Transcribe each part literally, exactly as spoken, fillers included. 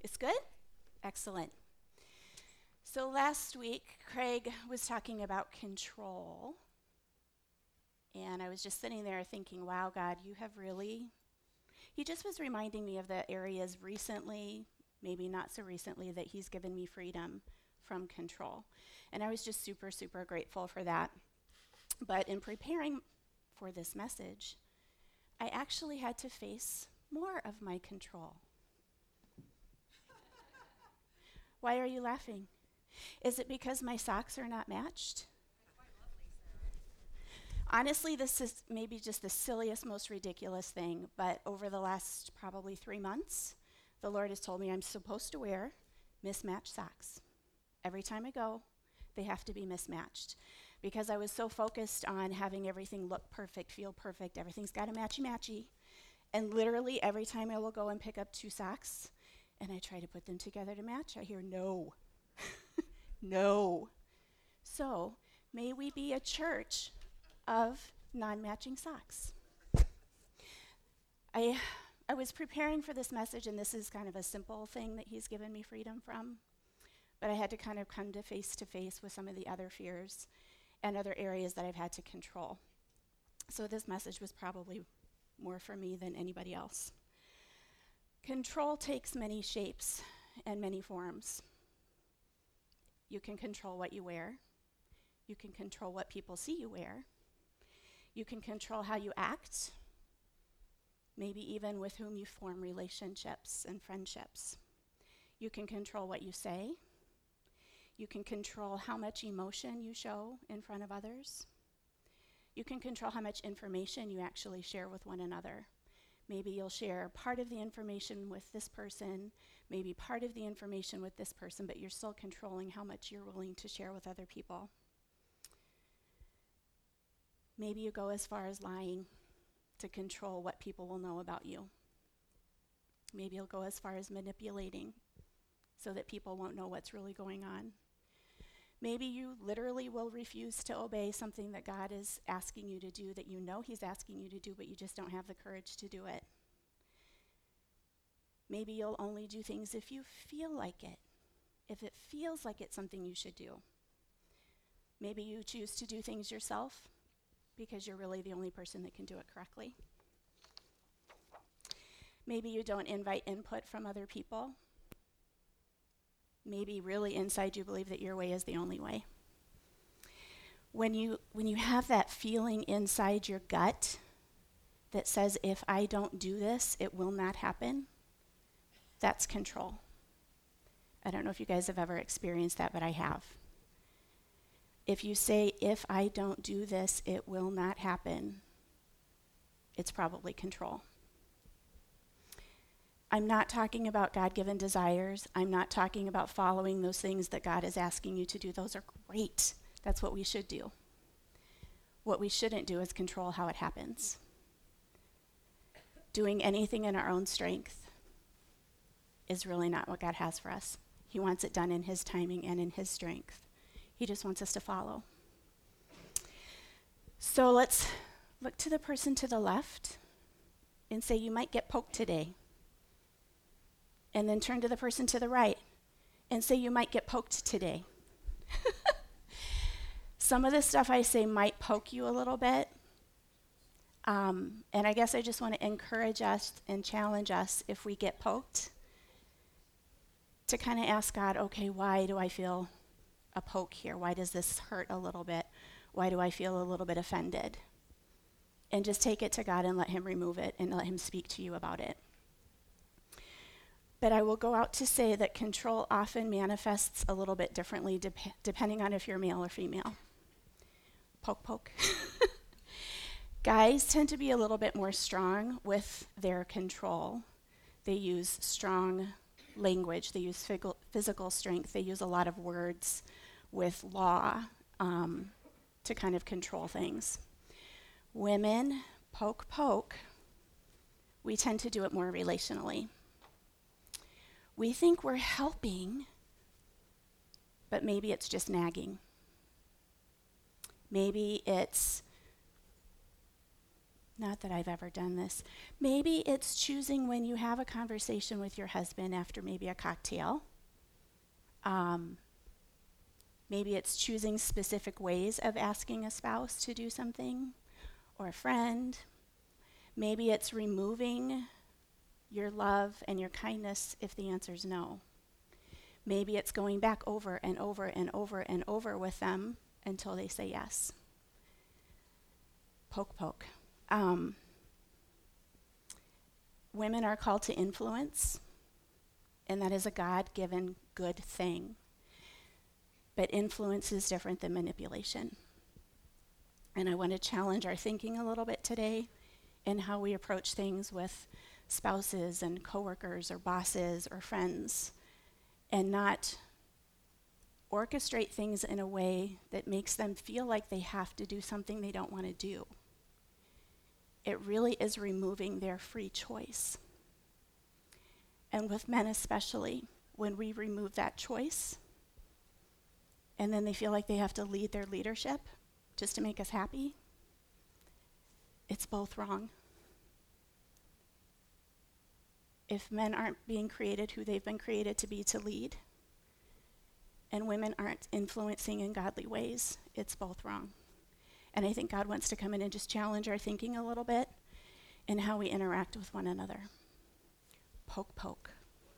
It's good? Excellent. So last week, Craig was talking about control. And I was just sitting there thinking, wow, God, you have really. He just was reminding me of the areas recently, maybe not so recently, that He's given me freedom from control. And I was just super, super grateful for that. But in preparing for this message, I actually had to face more of my control. Why are you laughing? Is it because my socks are not matched? Honestly, this is maybe just the silliest, most ridiculous thing, but over the last probably three months, the Lord has told me I'm supposed to wear mismatched socks. Every time I go, they have to be mismatched. Because I was so focused on having everything look perfect, feel perfect, everything's got to matchy-matchy. And literally every time I will go and pick up two socks, and I try to put them together to match, I hear no. No. So, may we be a church of non-matching socks. I I was preparing for this message, and this is kind of a simple thing that He's given me freedom from, but I had to kind of come to face to face with some of the other fears and other areas that I've had to control. So this message was probably more for me than anybody else. Control takes many shapes and many forms. You can control what you wear. You can control what people see you wear. You can control how you act, maybe even with whom you form relationships and friendships. You can control what you say. You can control how much emotion you show in front of others. You can control how much information you actually share with one another. Maybe you'll share part of the information with this person, maybe part of the information with this person, but you're still controlling how much you're willing to share with other people. Maybe you go as far as lying to control what people will know about you. Maybe you'll go as far as manipulating so that people won't know what's really going on. Maybe you literally will refuse to obey something that God is asking you to do, that you know He's asking you to do, but you just don't have the courage to do it. Maybe you'll only do things if you feel like it, if it feels like it's something you should do. Maybe you choose to do things yourself because you're really the only person that can do it correctly. Maybe you don't invite input from other people. Maybe really inside you believe that your way is the only way. When you when you have that feeling inside your gut that says, if I don't do this, it will not happen, that's control. I don't know if you guys have ever experienced that, but I have. If you say, if I don't do this, it will not happen, it's probably control. I'm not talking about God-given desires. I'm not talking about following those things that God is asking you to do. Those are great. That's what we should do. What we shouldn't do is control how it happens. Doing anything in our own strength is really not what God has for us. He wants it done in His timing and in His strength. He just wants us to follow. So let's look to the person to the left and say, you might get poked today. And then turn to the person to the right and say, you might get poked today. Some of the stuff I say might poke you a little bit. Um, and I guess I just want to encourage us and challenge us, if we get poked, to kind of ask God, okay, why do I feel a poke here? Why does this hurt a little bit? Why do I feel a little bit offended? And just take it to God and let Him remove it and let Him speak to you about it. But I will go out to say that control often manifests a little bit differently dep- depending on if you're male or female. Poke, poke. Guys tend to be a little bit more strong with their control. They use strong language. They use fig- physical strength. They use a lot of words with law um, to kind of control things. Women, poke, poke, we tend to do it more relationally. We think we're helping, but maybe it's just nagging. Maybe it's Not that I've ever done this. Maybe it's choosing when you have a conversation with your husband after maybe a cocktail. Um, maybe it's choosing specific ways of asking a spouse to do something or a friend. Maybe it's removing your love and your kindness if the answer is no. Maybe it's going back over and over and over and over with them until they say yes. Poke, poke. Um, women are called to influence, and that is a God-given good thing. But influence is different than manipulation. And I want to challenge our thinking a little bit today in how we approach things with spouses and coworkers or bosses or friends, and not orchestrate things in a way that makes them feel like they have to do something they don't want to do. It really is removing their free choice. And with men especially, when we remove that choice, and then they feel like they have to lead their leadership just to make us happy, it's both wrong. If men aren't being created who they've been created to be to lead, and women aren't influencing in godly ways, it's both wrong. And I think God wants to come in and just challenge our thinking a little bit in how we interact with one another. Poke, poke.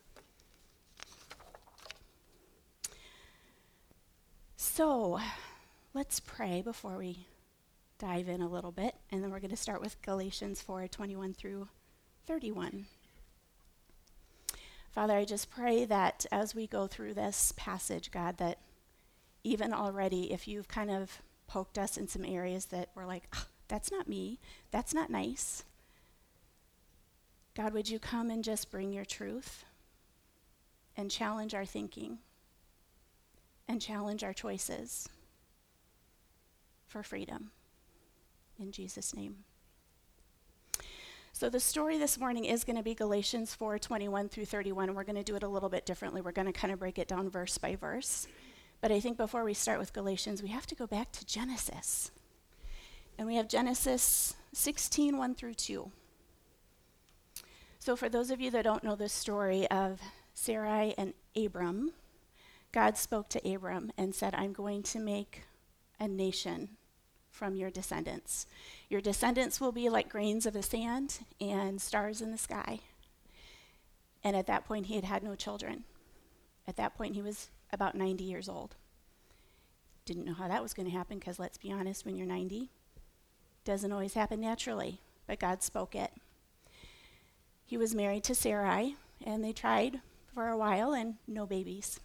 So, let's pray before we dive in a little bit, and then we're going to start with Galatians four, twenty-one through thirty-one. Father, I just pray that as we go through this passage, God, that even already, if you've kind of poked us in some areas that we're like, oh, that's not me, that's not nice, God, would you come and just bring your truth and challenge our thinking and challenge our choices for freedom. In Jesus' name. So the story this morning is going to be Galatians four, twenty-one through thirty-one, and we're going to do it a little bit differently. We're going to kind of break it down verse by verse. But I think before we start with Galatians, we have to go back to Genesis. And we have Genesis sixteen, one through two. So for those of you that don't know the story of Sarai and Abram, God spoke to Abram and said, I'm going to make a nation from your descendants. Your descendants will be like grains of the sand and stars in the sky. And at that point, he had had no children. At that point, he was about ninety years old. Didn't know how that was going to happen, because let's be honest, when you're ninety, doesn't always happen naturally, but God spoke it. He was married to Sarai, and they tried for a while, and no babies.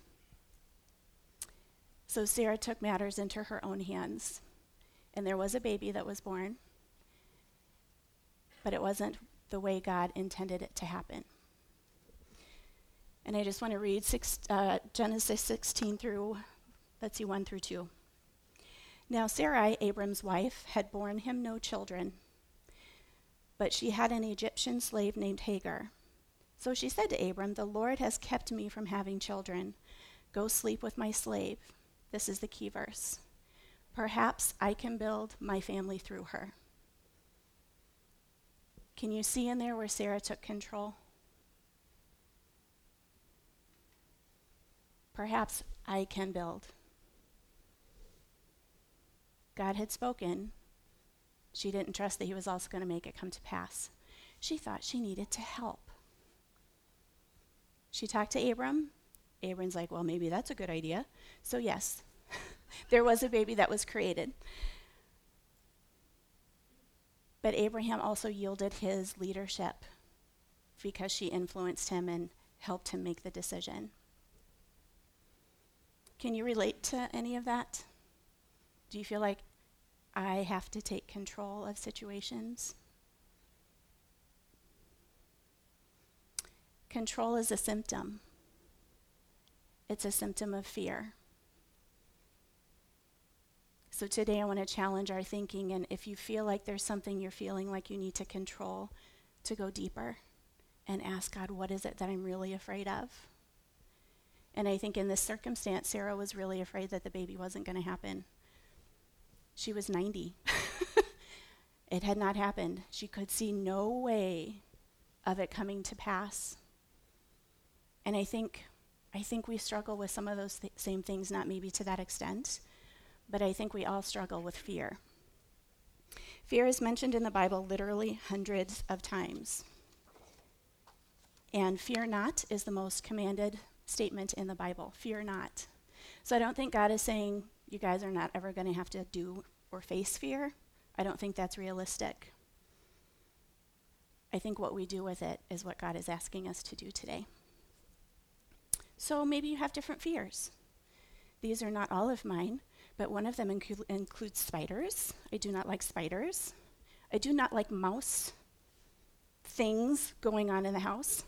So Sarah took matters into her own hands, and there was a baby that was born, but it wasn't the way God intended it to happen. And I just want to read six, uh, Genesis sixteen through, let's see, one through two. Now Sarai, Abram's wife, had borne him no children, but she had an Egyptian slave named Hagar. So she said to Abram, the Lord has kept me from having children. Go sleep with my slave. This is the key verse. Perhaps I can build my family through her. Can you see in there where Sarah took control? Perhaps I can build. God had spoken. She didn't trust that he was also going to make it come to pass. She thought she needed to help. She talked to Abram. Abram's like, well, maybe that's a good idea. So yes, there was a baby that was created. But Abraham also yielded his leadership because she influenced him and helped him make the decision. Can you relate to any of that? Do you feel like I have to take control of situations? Control is a symptom. It's a symptom of fear. So today I want to challenge our thinking, and if you feel like there's something you're feeling like you need to control, to go deeper and ask God, what is it that I'm really afraid of? And I think in this circumstance, Sarah was really afraid that the baby wasn't going to happen. She was ninety. It had not happened. She could see no way of it coming to pass. And I think I think we struggle with some of those th- same things, not maybe to that extent, but I think we all struggle with fear. Fear is mentioned in the Bible literally hundreds of times. And fear not is the most commanded statement in the Bible. Fear not. So I don't think God is saying you guys are not ever going to have to do or face fear. I don't think that's realistic. I think what we do with it is what God is asking us to do today. So maybe you have different fears. These are not all of mine, but one of them incu- includes spiders. I do not like spiders. I do not like mouse things going on in the house.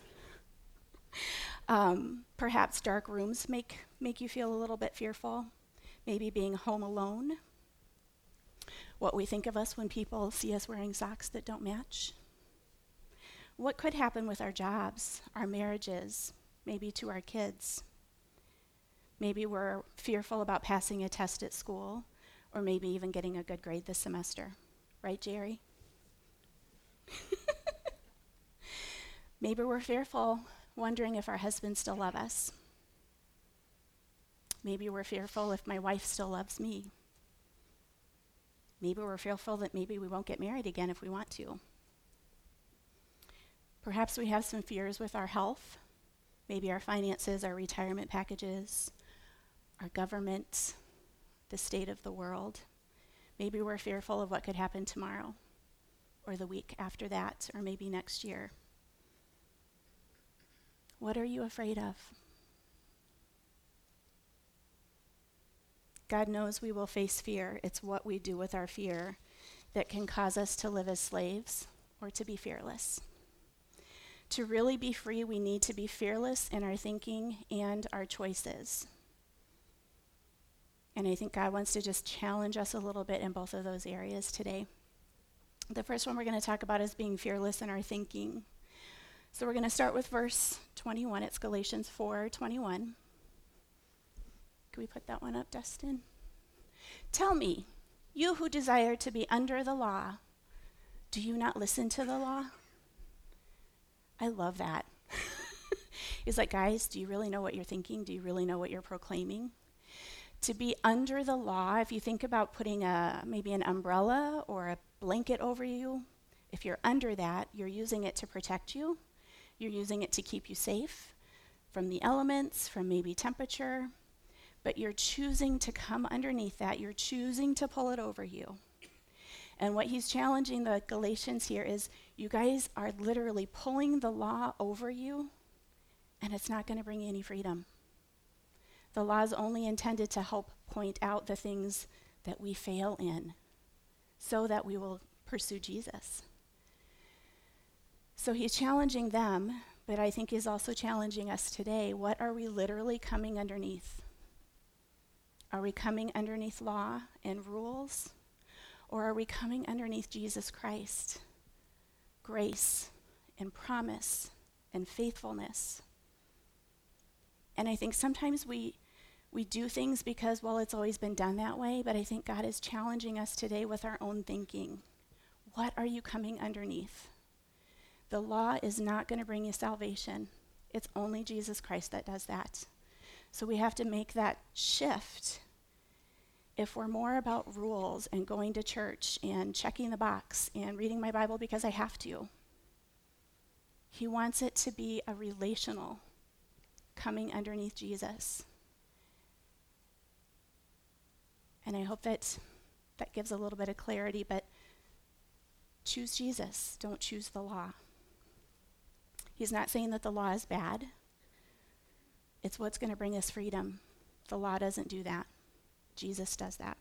Um, perhaps dark rooms make, make you feel a little bit fearful. Maybe being home alone. What we think of us when people see us wearing socks that don't match. What could happen with our jobs, our marriages, maybe to our kids. Maybe we're fearful about passing a test at school, or maybe even getting a good grade this semester. Right, Jerry? Maybe we're fearful, wondering if our husbands still love us. Maybe we're fearful if my wife still loves me. Maybe we're fearful that maybe we won't get married again if we want to. Perhaps we have some fears with our health. Maybe our finances, our retirement packages, our government, the state of the world. Maybe we're fearful of what could happen tomorrow, or the week after that, or maybe next year. What are you afraid of? God knows we will face fear. It's what we do with our fear that can cause us to live as slaves or to be fearless. To really be free, we need to be fearless in our thinking and our choices. And I think God wants to just challenge us a little bit in both of those areas today. The first one we're going to talk about is being fearless in our thinking. So we're going to start with verse twenty-one. It's Galatians four twenty-one. Can we put that one up, Dustin? Tell me, you who desire to be under the law, do you not listen to the law? I love that. It's like, guys, do you really know what you're thinking? Do you really know what you're proclaiming? To be under the law, if you think about putting a maybe an umbrella or a blanket over you, if you're under that, you're using it to protect you. You're using it to keep you safe from the elements, from maybe temperature, but you're choosing to come underneath that. You're choosing to pull it over you. And what he's challenging the Galatians here is you guys are literally pulling the law over you, and it's not going to bring you any freedom. The law is only intended to help point out the things that we fail in so that we will pursue Jesus. So he's challenging them, but I think he's also challenging us today. What are we literally coming underneath? Are we coming underneath law and rules? Or are we coming underneath Jesus Christ? Grace and promise and faithfulness. And I think sometimes we we do things because, well, it's always been done that way, but I think God is challenging us today with our own thinking. What are you coming underneath? The law is not going to bring you salvation. It's only Jesus Christ that does that. So we have to make that shift. If we're more about rules and going to church and checking the box and reading my Bible because I have to, he wants it to be a relational coming underneath Jesus. And I hope that that gives a little bit of clarity, but choose Jesus. Don't choose the law. He's not saying that the law is bad. It's what's going to bring us freedom. The law doesn't do that. Jesus does that.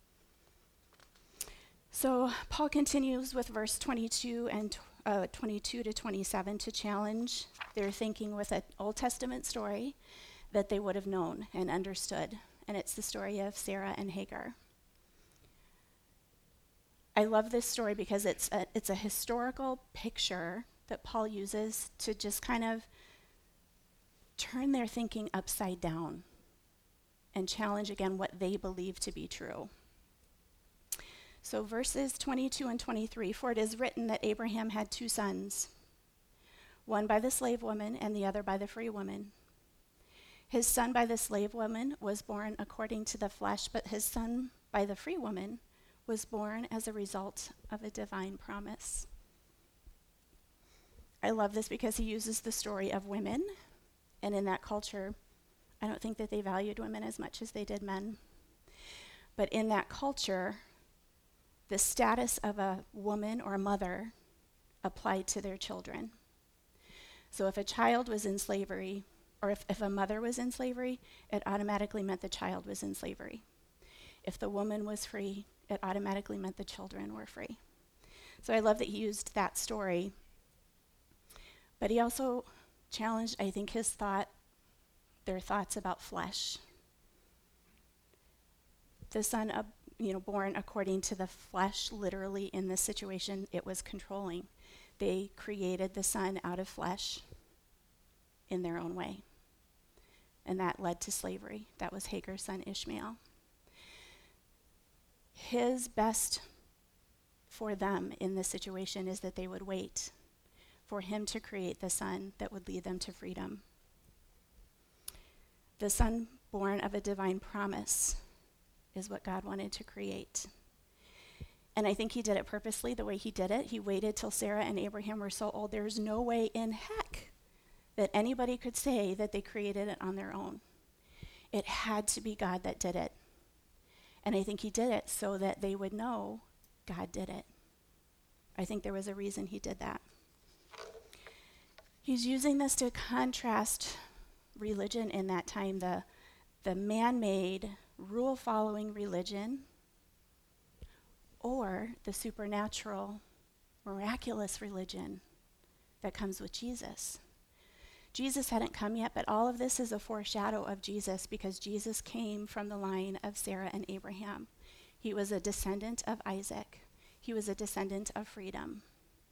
So Paul continues with verse twenty-two and uh, twenty-two to twenty-seven to challenge their thinking with an Old Testament story that they would have known and understood. And it's the story of Sarah and Hagar. I love this story because it's a, it's a historical picture that Paul uses to just kind of turn their thinking upside down and challenge again what they believe to be true. So verses twenty-two and twenty-three, for it is written that Abraham had two sons, one by the slave woman and the other by the free woman. His son by the slave woman was born according to the flesh, but his son by the free woman was born as a result of a divine promise. I love this because he uses the story of women, and in that culture, I don't think that they valued women as much as they did men. But in that culture, the status of a woman or a mother applied to their children. So if a child was in slavery, or if, if a mother was in slavery, it automatically meant the child was in slavery. If the woman was free, it automatically meant the children were free. So I love that he used that story. But he also challenged, I think, his thought, their thoughts about flesh. The son, of, you know, born according to the flesh, literally in this situation, it was controlling. They created the son out of flesh in their own way. And that led to slavery. That was Hagar's son Ishmael. His best for them in this situation is that they would wait for him to create the son that would lead them to freedom. The son born of a divine promise is what God wanted to create. And I think he did it purposely the way he did it. He waited till Sarah and Abraham were so old. There's no way in heck that anybody could say that they created it on their own. It had to be God that did it. And I think he did it so that they would know God did it. I think there was a reason he did that. He's using this to contrast religion in that time, the, the man-made, rule-following religion, or the supernatural, miraculous religion that comes with Jesus. Jesus hadn't come yet, but all of this is a foreshadow of Jesus because Jesus came from the line of Sarah and Abraham. He was a descendant of Isaac. He was a descendant of freedom.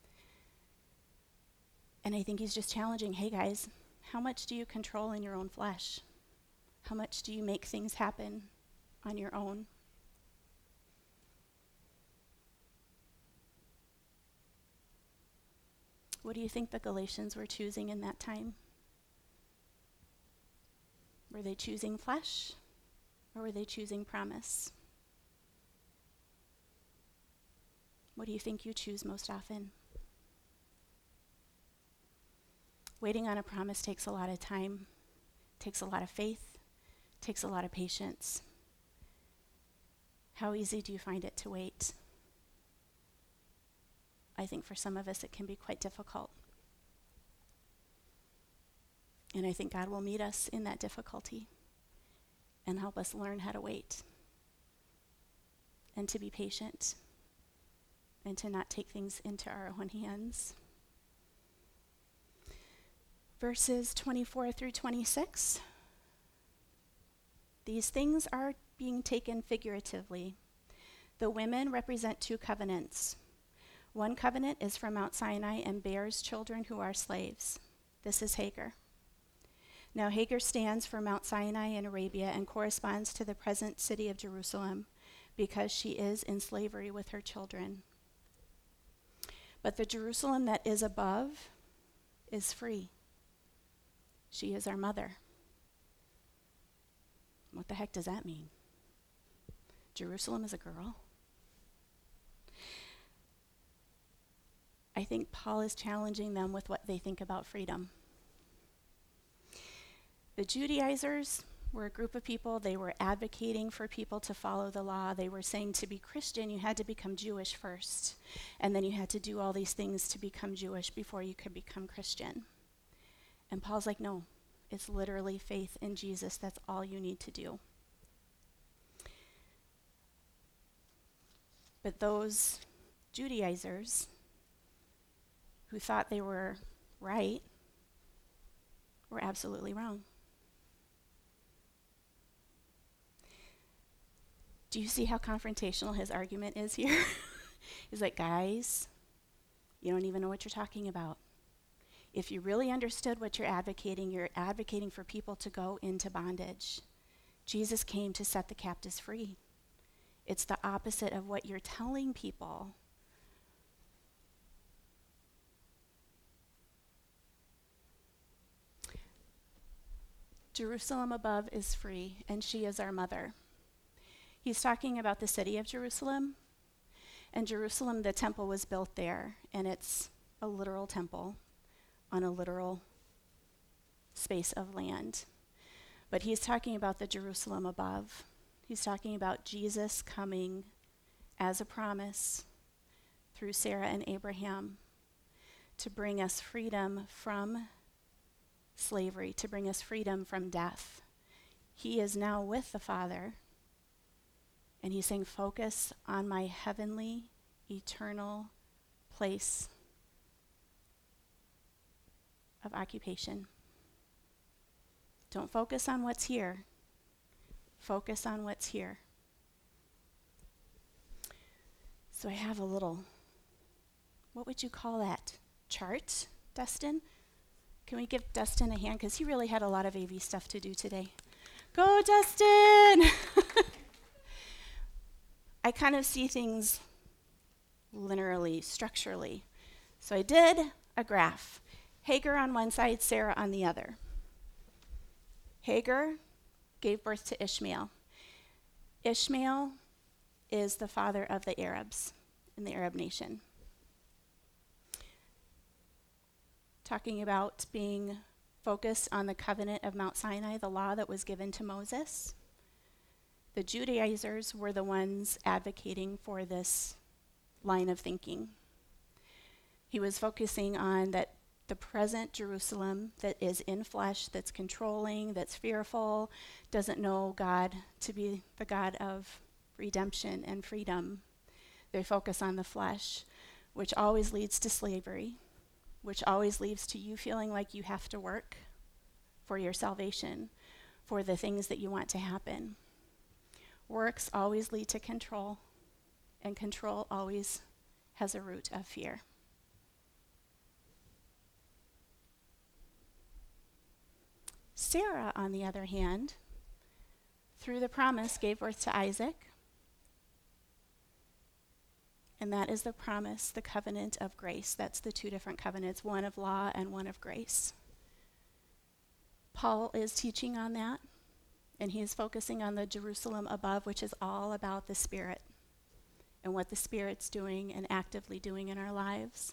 And I think he's just challenging, hey guys, how much do you control in your own flesh? How much do you make things happen on your own? What do you think the Galatians were choosing in that time? Were they choosing flesh, or were they choosing promise? What do you think you choose most often? Waiting on a promise takes a lot of time, takes a lot of faith, takes a lot of patience. How easy do you find it to wait? I think for some of us it can be quite difficult. And I think God will meet us in that difficulty and help us learn how to wait and to be patient and to not take things into our own hands. Verses twenty-four through twenty-six. These things are being taken figuratively. The women represent two covenants. One covenant is from Mount Sinai and bears children who are slaves. This is Hagar. Now Hagar stands for Mount Sinai in Arabia and corresponds to the present city of Jerusalem because she is in slavery with her children. But the Jerusalem that is above is free. She is our mother. What the heck does that mean? Jerusalem is a girl? I think Paul is challenging them with what they think about freedom. The Judaizers were a group of people. They were advocating for people to follow the law. They were saying to be Christian, you had to become Jewish first. And then you had to do all these things to become Jewish before you could become Christian. And Paul's like, no, it's literally faith in Jesus. That's all you need to do. But those Judaizers who thought they were right were absolutely wrong. Do you see how confrontational his argument is here? He's like, guys, you don't even know what you're talking about. If you really understood what you're advocating, you're advocating for people to go into bondage. Jesus came to set the captives free. It's the opposite of what you're telling people. Jerusalem above is free, and she is our mother. He's talking about the city of Jerusalem. And Jerusalem, the temple was built there, and it's a literal temple on a literal space of land. But he's talking about the Jerusalem above. He's talking about Jesus coming as a promise through Sarah and Abraham to bring us freedom from slavery, to bring us freedom from death. He is now with the Father, and he's saying, focus on my heavenly, eternal place of occupation. Don't focus on what's here. Focus on what's here. So I have a little, what would you call that? Chart, Dustin? Can we give Dustin a hand? Because he really had a lot of A V stuff to do today. Go, Dustin! I kind of see things linearly, structurally. So I did a graph. Hagar on one side, Sarah on the other. Hagar gave birth to Ishmael. Ishmael is the father of the Arabs in the Arab nation. Talking about being focused on the covenant of Mount Sinai, the law that was given to Moses. The Judaizers were the ones advocating for this line of thinking. He was focusing on that the present Jerusalem that is in flesh, that's controlling, that's fearful, doesn't know God to be the God of redemption and freedom. They focus on the flesh, which always leads to slavery, which always leads to you feeling like you have to work for your salvation, for the things that you want to happen. Works always lead to control, and control always has a root of fear. Sarah, on the other hand, through the promise, gave birth to Isaac. And that is the promise, the covenant of grace. That's the two different covenants, one of law and one of grace. Paul is teaching on that, and he is focusing on the Jerusalem above, which is all about the Spirit and what the Spirit's doing and actively doing in our lives.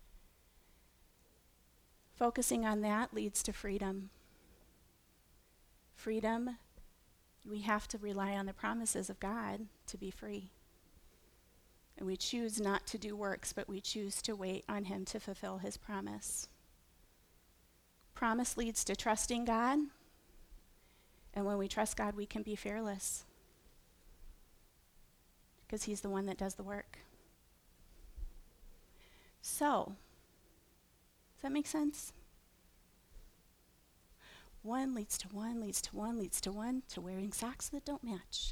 Focusing on that leads to freedom. Freedom, we have to rely on the promises of God to be free. And we choose not to do works, but we choose to wait on him to fulfill his promise. Promise leads to trusting God. And when we trust God, we can be fearless. Because he's the one that does the work. So, does that make sense? One leads to one, leads to one, leads to one, to wearing socks that don't match.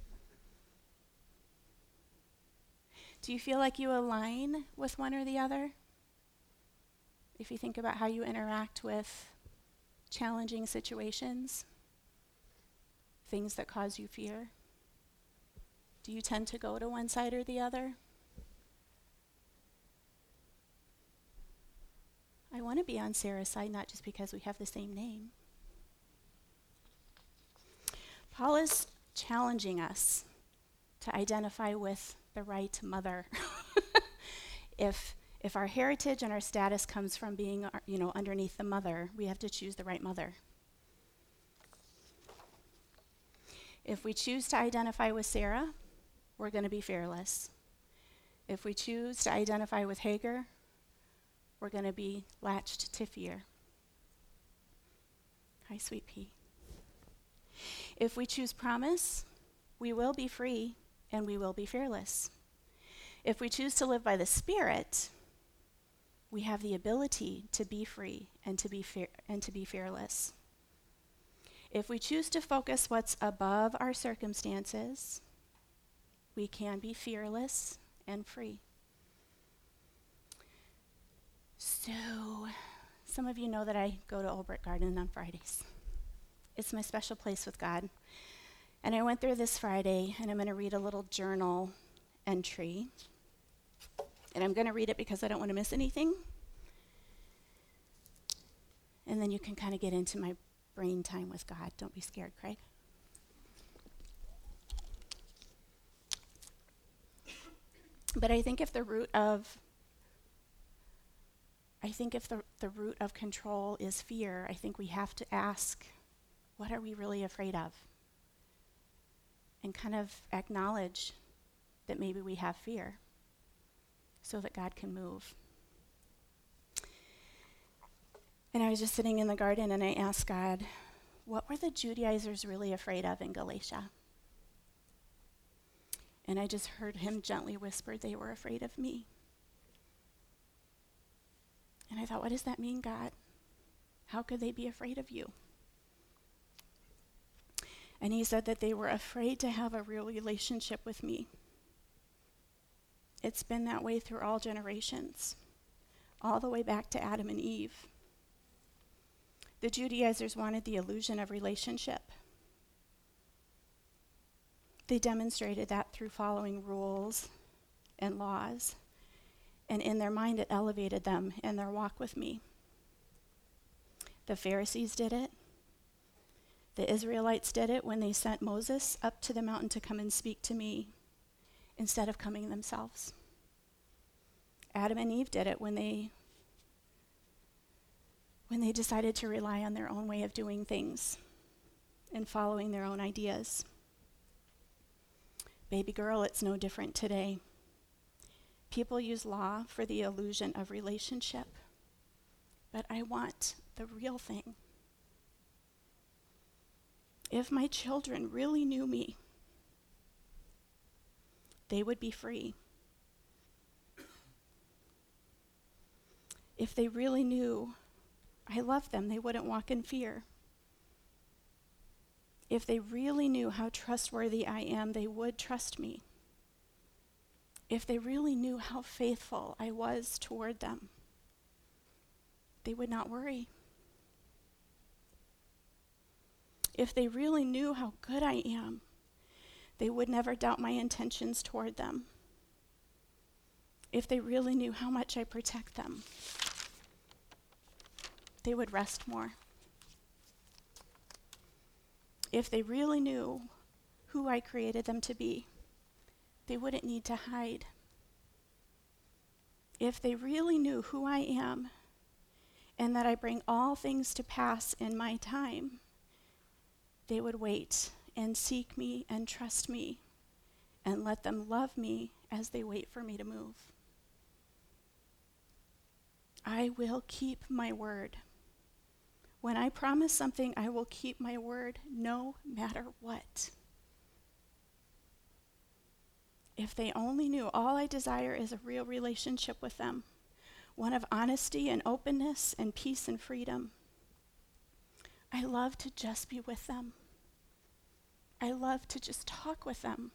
Do you feel like you align with one or the other? If you think about how you interact with challenging situations, things that cause you fear, do you tend to go to one side or the other? I want to be on Sarah's side, not just because we have the same name. Paul is challenging us to identify with the right mother. if if our heritage and our status comes from being, uh, you know, underneath the mother, we have to choose the right mother. If we choose to identify with Sarah, we're going to be fearless. If we choose to identify with Hagar, we're going to be latched to fear. Hi, sweet pea. If we choose promise, we will be free and we will be fearless. If we choose to live by the Spirit, we have the ability to be free and to be fear- and to be fearless. If we choose to focus what's above our circumstances, we can be fearless and free. So, some of you know that I go to Olbert Garden on Fridays. It's my special place with God. And I went there this Friday, and I'm going to read a little journal entry. And I'm going to read it because I don't want to miss anything. And then you can kind of get into my brain time with God. Don't be scared, Craig. But I think if the root of I think if the, the root of control is fear, I think we have to ask, what are we really afraid of? And kind of acknowledge that maybe we have fear so that God can move. And I was just sitting in the garden and I asked God, what were the Judaizers really afraid of in Galatia? And I just heard him gently whisper, they were afraid of me. And I thought, what does that mean, God? How could they be afraid of you? And he said that they were afraid to have a real relationship with me. It's been that way through all generations, all the way back to Adam and Eve. The Judaizers wanted the illusion of relationship. They demonstrated that through following rules and laws. And in their mind, it elevated them in their walk with me. The Pharisees did it. The Israelites did it when they sent Moses up to the mountain to come and speak to me instead of coming themselves. Adam and Eve did it when they when they decided to rely on their own way of doing things and following their own ideas. Baby girl, it's no different today. People use law for the illusion of relationship, but I want the real thing. If my children really knew me, they would be free. If they really knew I love them, they wouldn't walk in fear. If they really knew how trustworthy I am, they would trust me. If they really knew how faithful I was toward them, they would not worry. If they really knew how good I am, they would never doubt my intentions toward them. If they really knew how much I protect them, they would rest more. If they really knew who I created them to be, they wouldn't need to hide. If they really knew who I am and that I bring all things to pass in my time, they would wait and seek me and trust me and let them love me as they wait for me to move. I will keep my word. When I promise something, I will keep my word no matter what. If they only knew, all I desire is a real relationship with them, one of honesty and openness and peace and freedom. I love to just be with them. I love to just talk with them.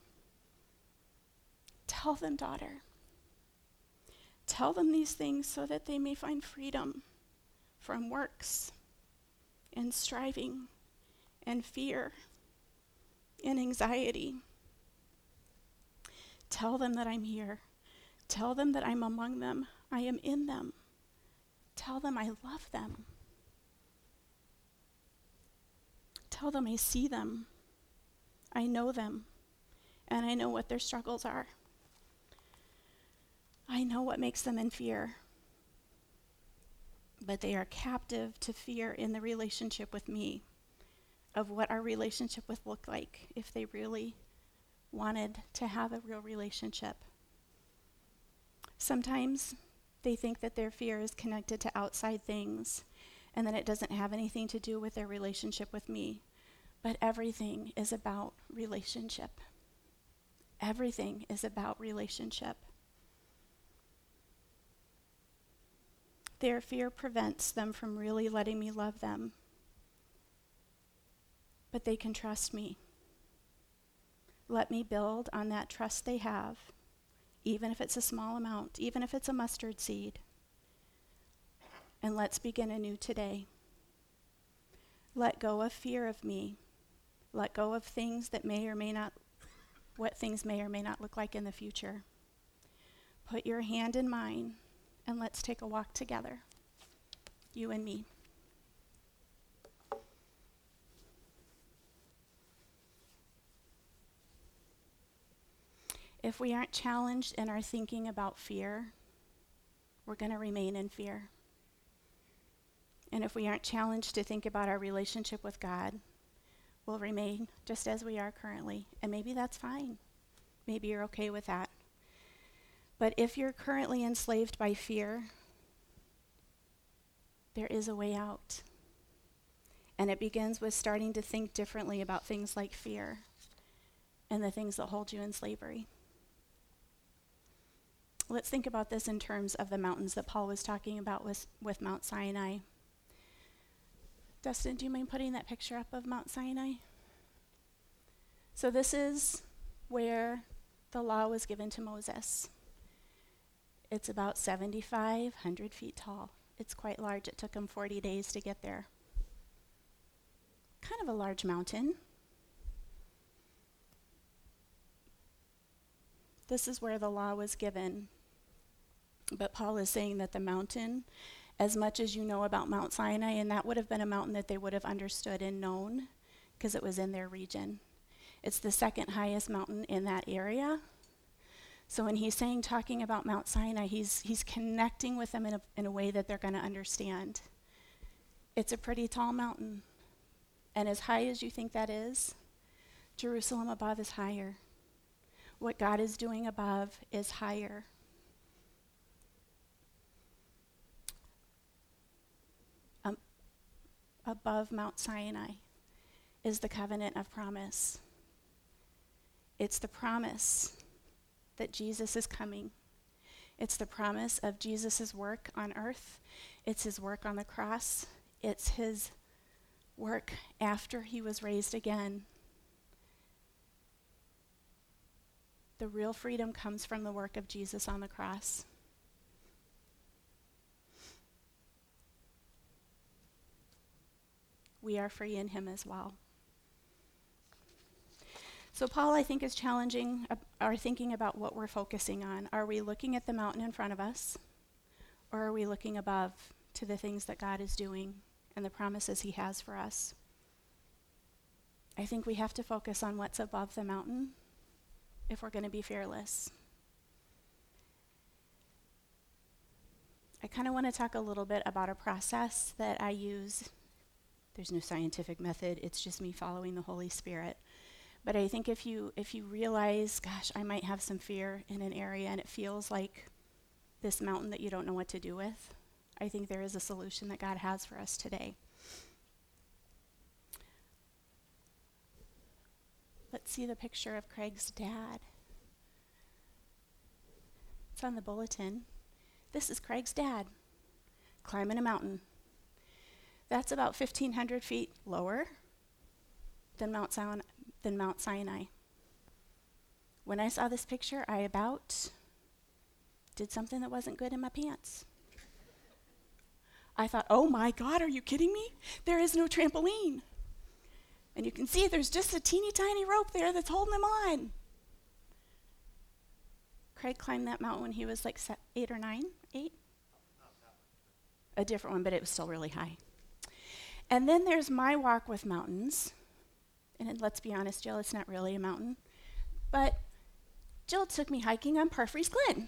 Tell them, daughter. Tell them these things so that they may find freedom from works and striving and fear and anxiety. Tell them that I'm here. Tell them that I'm among them. I am in them. Tell them I love them. Tell them I see them. I know them. And I know what their struggles are. I know what makes them in fear. But they are captive to fear in the relationship with me, of what our relationship would look like if they really wanted to have a real relationship. Sometimes they think that their fear is connected to outside things and that it doesn't have anything to do with their relationship with me. But everything is about relationship. Everything is about relationship. Their fear prevents them from really letting me love them. But they can trust me. Let me build on that trust they have, even if it's a small amount, even if it's a mustard seed. And let's begin anew today. Let go of fear of me. Let go of things that may or may not, what things may or may not look like in the future. Put your hand in mine and let's take a walk together, you and me. If we aren't challenged in our thinking about fear, we're going to remain in fear. And if we aren't challenged to think about our relationship with God, we'll remain just as we are currently. And maybe that's fine. Maybe you're okay with that. But if you're currently enslaved by fear, there is a way out. And it begins with starting to think differently about things like fear and the things that hold you in slavery. Let's think about this in terms of the mountains that Paul was talking about with, with Mount Sinai. Dustin, do you mind putting that picture up of Mount Sinai? So this is where the law was given to Moses. It's about seventy-five hundred feet tall. It's quite large. It took him forty days to get there. Kind of a large mountain. This is where the law was given. But Paul is saying that the mountain, as much as you know about Mount Sinai, and that would have been a mountain that they would have understood and known because it was in their region. It's the second highest mountain in that area. So when he's saying, talking about Mount Sinai, he's he's connecting with them in a, in a way that they're going to understand. It's a pretty tall mountain. And as high as you think that is, Jerusalem above is higher. What God is doing above is higher. Um, above Mount Sinai is the covenant of promise. It's the promise that Jesus is coming. It's the promise of Jesus' work on earth. It's his work on the cross. It's his work after he was raised again. The real freedom comes from the work of Jesus on the cross. We are free in him as well. So Paul, I think, is challenging uh, our thinking about what we're focusing on. Are we looking at the mountain in front of us, or are we looking above to the things that God is doing and the promises he has for us? I think we have to focus on what's above the mountain if we're going to be fearless. I kind of want to talk a little bit about a process that I use. There's no scientific method. It's just me following the Holy Spirit. But I think if you if you realize, gosh, I might have some fear in an area and it feels like this mountain that you don't know what to do with, I think there is a solution that God has for us today. Let's see the picture of Craig's dad. It's on the bulletin. This is Craig's dad climbing a mountain. That's about fifteen hundred feet lower than Mount Sinai. Than Mount Sinai. When I saw this picture, I about did something that wasn't good in my pants. I thought, oh my God, are you kidding me? There is no trampoline. And you can see there's just a teeny tiny rope there that's holding him on. Craig climbed that mountain when he was like se- eight or nine, eight? A different one, but it was still really high. And then there's my walk with mountains. And let's be honest, Jill, it's not really a mountain. But Jill took me hiking on Parfrey's Glen.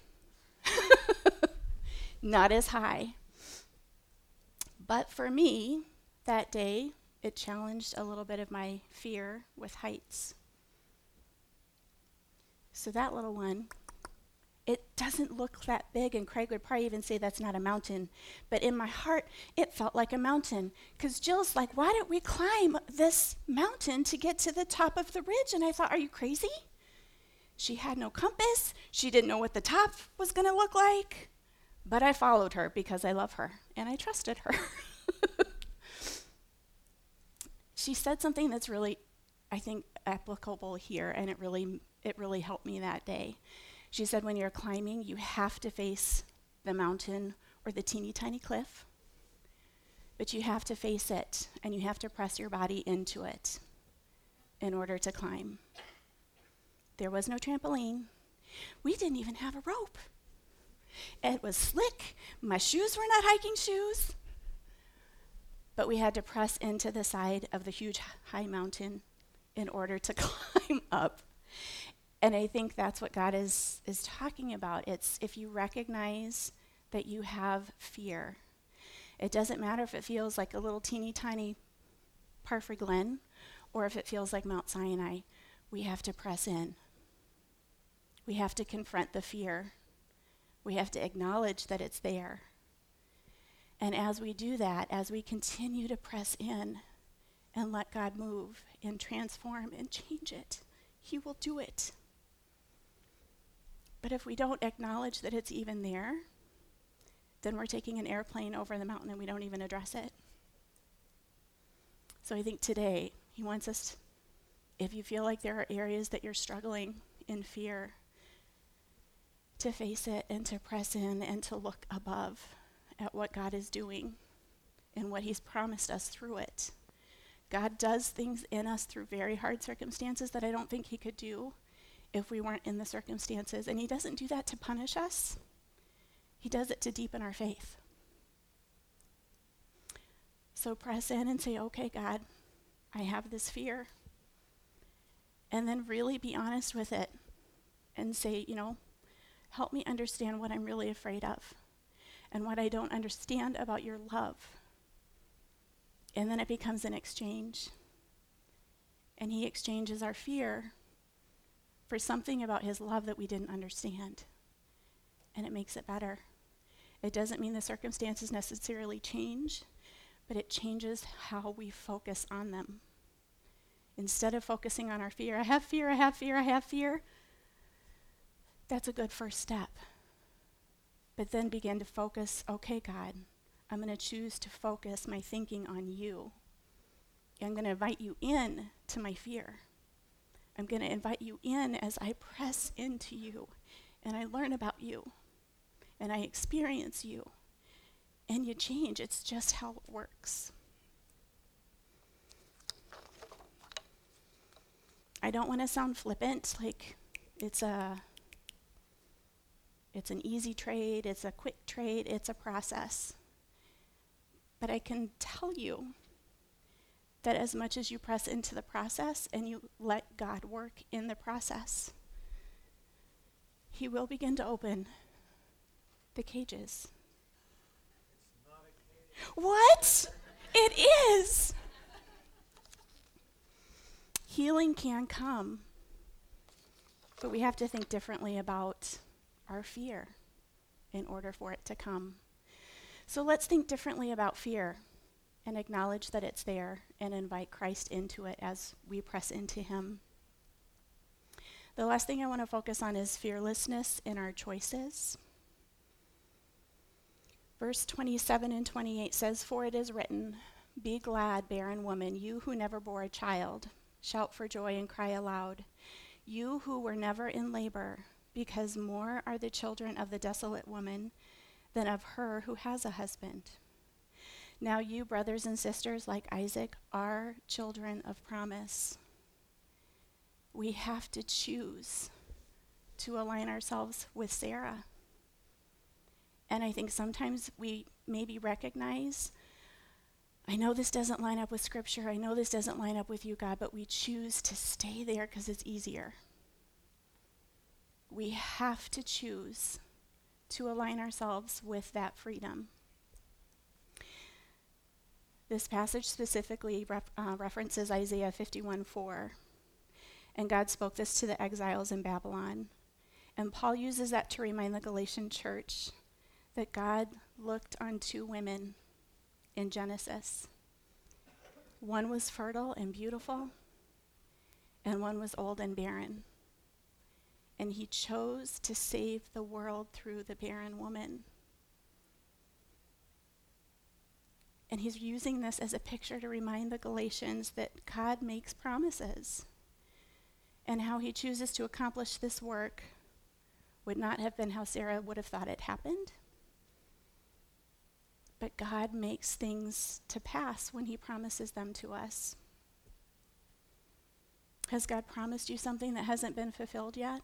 Not as high. But for me, that day, it challenged a little bit of my fear with heights. So that little one, it doesn't look that big, and Craig would probably even say that's not a mountain. But in my heart, it felt like a mountain. Because Jill's like, why don't we climb this mountain to get to the top of the ridge? And I thought, are you crazy? She had no compass. She didn't know what the top was going to look like. But I followed her because I love her, and I trusted her. She said something that's really, I think, applicable here, and it really, it really helped me that day. She said, when you're climbing, you have to face the mountain or the teeny tiny cliff, but you have to face it, and you have to press your body into it. in order to climb. There was no trampoline. We didn't even have a rope. It was slick. My shoes were not hiking shoes. But we had to press into the side of the huge high mountain in order to climb up. And I think that's what God is, is talking about. It's if you recognize that you have fear. It doesn't matter if it feels like a little teeny tiny Parfrey Glen or if it feels like Mount Sinai. We have to press in. We have to confront the fear. We have to acknowledge that it's there. And as we do that, as we continue to press in and let God move and transform and change it, He will do it. But if we don't acknowledge that it's even there, then we're taking an airplane over the mountain and we don't even address it. So I think today, He wants us, if you feel like there are areas that you're struggling in fear, to face it and to press in and to look above at what God is doing and what He's promised us through it. God does things in us through very hard circumstances that I don't think He could do if we weren't in the circumstances. And He doesn't do that to punish us. He does it to deepen our faith. So press in and say, okay, God, I have this fear. And then really be honest with it and say, you know, help me understand what I'm really afraid of and what I don't understand about your love. And then it becomes an exchange. And He exchanges our fear for something about His love that we didn't understand. And it makes it better. It doesn't mean the circumstances necessarily change, but it changes how we focus on them. Instead of focusing on our fear, I have fear, I have fear, I have fear, that's a good first step. But then begin to focus, okay, God, I'm going to choose to focus my thinking on you. I'm going to invite you in to my fear. I'm going to invite you in as I press into you and I learn about you and I experience you and you change. It's just how it works. I don't want to sound flippant, like it's a It's an easy trade, it's a quick trade, it's a process. But I can tell you that as much as you press into the process and you let God work in the process, He will begin to open the cages. It's not a cage. What? It is. Healing can come, but we have to think differently about our fear in order for it to come. So let's think differently about fear and acknowledge that it's there and invite Christ into it as we press into Him. The last thing I want to focus on is fearlessness in our choices. Verse twenty-seven and twenty-eight says, "For it is written, be glad, barren woman, you who never bore a child. Shout for joy and cry aloud, you who were never in labor, because more are the children of the desolate woman than of her who has a husband. Now you, brothers and sisters, like Isaac, are children of promise." We have to choose to align ourselves with Sarah. And I think sometimes we maybe recognize, I know this doesn't line up with Scripture, I know this doesn't line up with you, God, but we choose to stay there because it's easier. We have to choose to align ourselves with that freedom. This passage specifically ref, uh, references Isaiah fifty-one four. And God spoke this to the exiles in Babylon. And Paul uses that to remind the Galatian church that God looked on two women in Genesis. One was fertile and beautiful, and one was old and barren. And He chose to save the world through the barren woman. And He's using this as a picture to remind the Galatians that God makes promises. And how He chooses to accomplish this work would not have been how Sarah would have thought it happened. But God makes things to pass when He promises them to us. Has God promised you something that hasn't been fulfilled yet?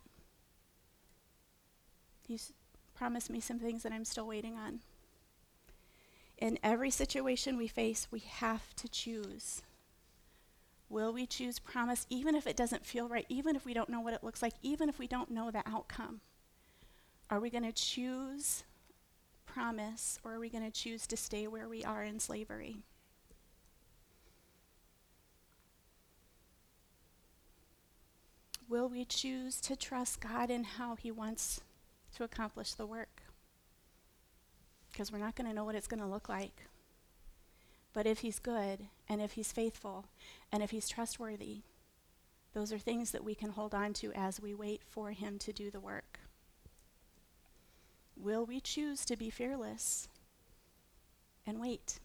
He's promised me some things that I'm still waiting on. In every situation we face, we have to choose. Will we choose promise, even if it doesn't feel right, even if we don't know what it looks like, even if we don't know the outcome? Are we going to choose promise, or are we going to choose to stay where we are in slavery? Will we choose to trust God in how he wants to accomplish the work? Because we're not going to know what it's going to look like. But if he's good, and if he's faithful, and if he's trustworthy, those are things that we can hold on to as we wait for him to do the work. Will we choose to be fearless and wait?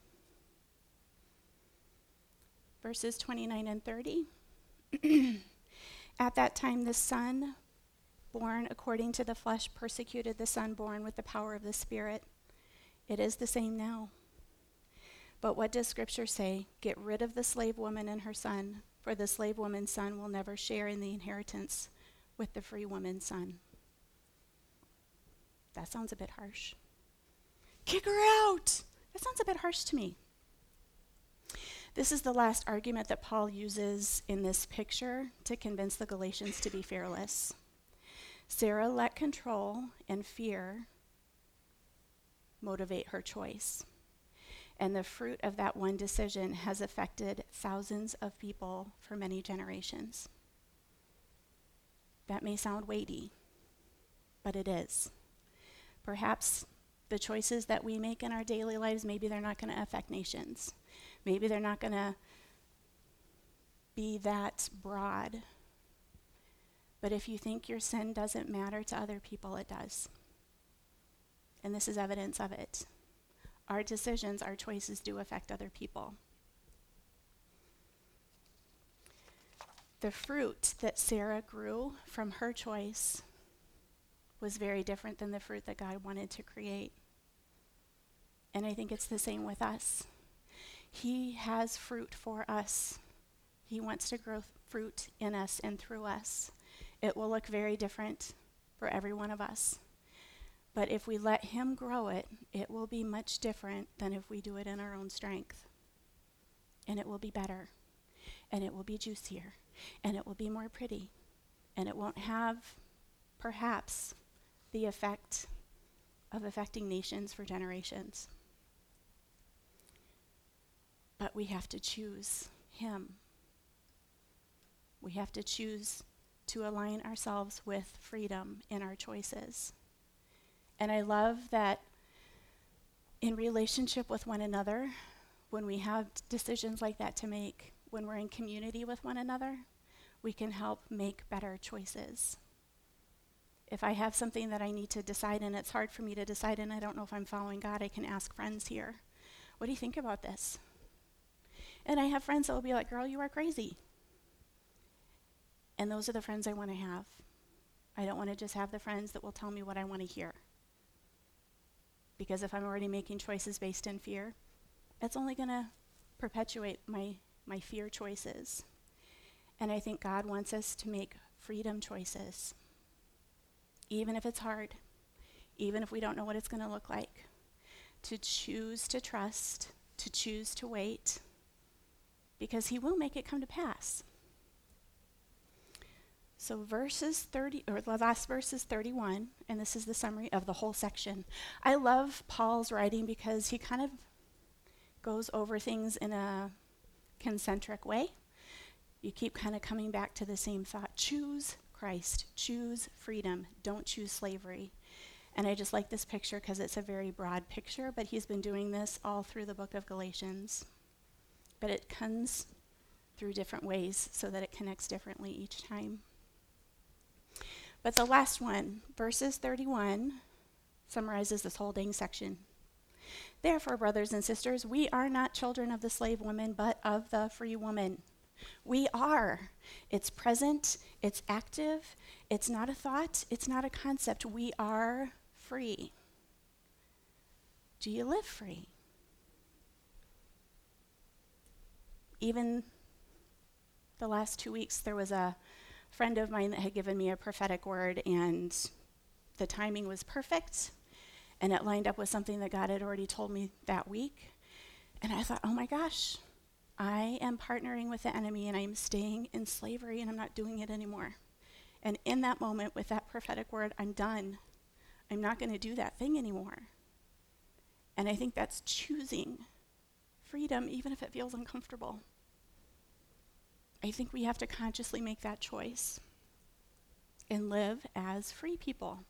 Verses twenty-nine and thirty. At that time, the son born according to the flesh persecuted the son born with the power of the Spirit. It is the same now. But what does Scripture say? Get rid of the slave woman and her son, for the slave woman's son will never share in the inheritance with the free woman's son. That sounds a bit harsh. Kick her out! That sounds a bit harsh to me. This is the last argument that Paul uses in this picture to convince the Galatians to be fearless. Sarah let control and fear motivate her choice. And the fruit of that one decision has affected thousands of people for many generations. That may sound weighty, but it is. Perhaps the choices that we make in our daily lives, maybe they're not going to affect nations. Maybe they're not going to be that broad. But if you think your sin doesn't matter to other people, it does. And this is evidence of it. Our decisions, our choices do affect other people. The fruit that Sarah grew from her choice was very different than the fruit that God wanted to create. And I think it's the same with us. He has fruit for us. He wants to grow fruit in us and through us. It will look very different for every one of us. But if we let him grow it, it will be much different than if we do it in our own strength. And it will be better. And it will be juicier. And it will be more pretty. And it won't have, perhaps, the effect of affecting nations for generations. But we have to choose him. We have to choose to align ourselves with freedom in our choices. And I love that in relationship with one another, when we have decisions like that to make, when we're in community with one another, we can help make better choices. If I have something that I need to decide and it's hard for me to decide and I don't know if I'm following God, I can ask friends here, what do you think about this? And I have friends that will be like, girl, you are crazy. And those are the friends I want to have. I don't want to just have the friends that will tell me what I want to hear. Because if I'm already making choices based in fear, it's only going to perpetuate my, my fear choices. And I think God wants us to make freedom choices. Even if it's hard, even if we don't know what it's going to look like. To choose to trust, to choose to wait, because he will make it come to pass. So verses thirty, or the last verse is thirty-one, and this is the summary of the whole section. I love Paul's writing because he kind of goes over things in a concentric way. You keep kind of coming back to the same thought. Choose Christ. Choose freedom. Don't choose slavery. And I just like this picture because it's a very broad picture, but he's been doing this all through the book of Galatians. But it comes through different ways so that it connects differently each time. But the last one, verses thirty-one, summarizes this whole dang section. Therefore, brothers and sisters, we are not children of the slave woman, but of the free woman. We are. It's present, it's active, it's not a thought, it's not a concept. We are free. Do you live free? Even the last two weeks, there was a friend of mine that had given me a prophetic word, and the timing was perfect, and it lined up with something that God had already told me that week. And I thought, oh my gosh, I am partnering with the enemy, and I'm staying in slavery, and I'm not doing it anymore. And in that moment, with that prophetic word, I'm done. I'm not going to do that thing anymore. And I think that's choosing freedom, even if it feels uncomfortable. I think we have to consciously make that choice and live as free people.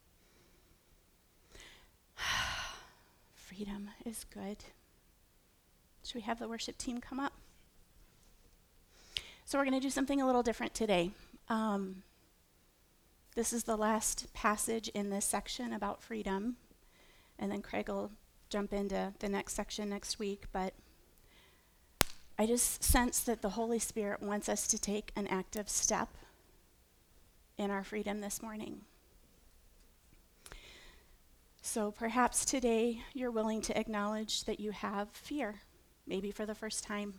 Freedom is good. Should we have the worship team come up? So we're going to do something a little different today. Um, this is the last passage in this section about freedom, and then Craig will jump into the next section next week, but I just sense that the Holy Spirit wants us to take an active step in our freedom this morning. So perhaps today you're willing to acknowledge that you have fear, maybe for the first time.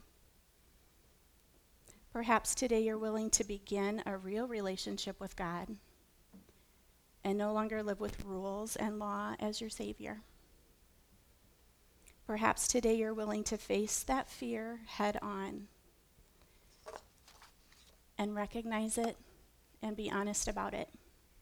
Perhaps today you're willing to begin a real relationship with God and no longer live with rules and law as your savior. Perhaps today you're willing to face that fear head on and recognize it and be honest about it.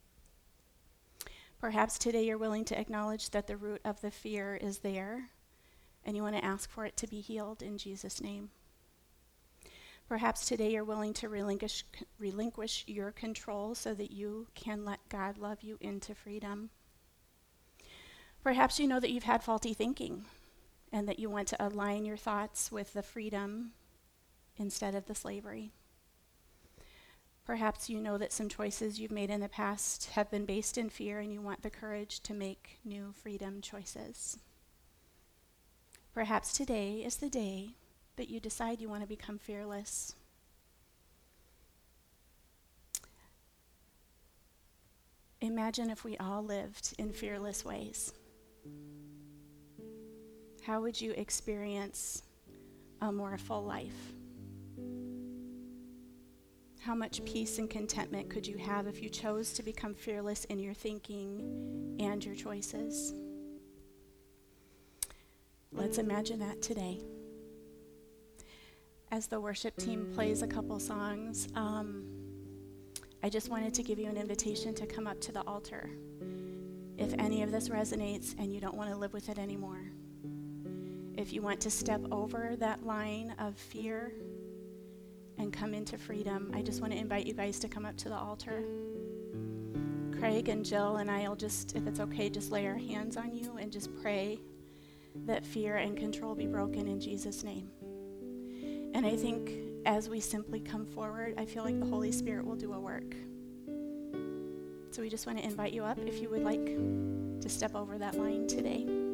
Perhaps today you're willing to acknowledge that the root of the fear is there and you want to ask for it to be healed in Jesus' name. Perhaps today you're willing to relinquish, relinquish your control so that you can let God love you into freedom. Perhaps you know that you've had faulty thinking and that you want to align your thoughts with the freedom instead of the slavery. Perhaps you know that some choices you've made in the past have been based in fear and you want the courage to make new freedom choices. Perhaps today is the day that you decide you want to become fearless. Imagine if we all lived in fearless ways. How would you experience a more full life? How much peace and contentment could you have if you chose to become fearless in your thinking and your choices? Let's imagine that today. As the worship team plays a couple songs, um, I just wanted to give you an invitation to come up to the altar. If any of this resonates and you don't want to live with it anymore, if you want to step over that line of fear and come into freedom, I just want to invite you guys to come up to the altar. Craig and Jill and I will just, if it's okay, just lay our hands on you and just pray that fear and control be broken in Jesus' name. And I think as we simply come forward, I feel like the Holy Spirit will do a work. So we just want to invite you up if you would like to step over that line today.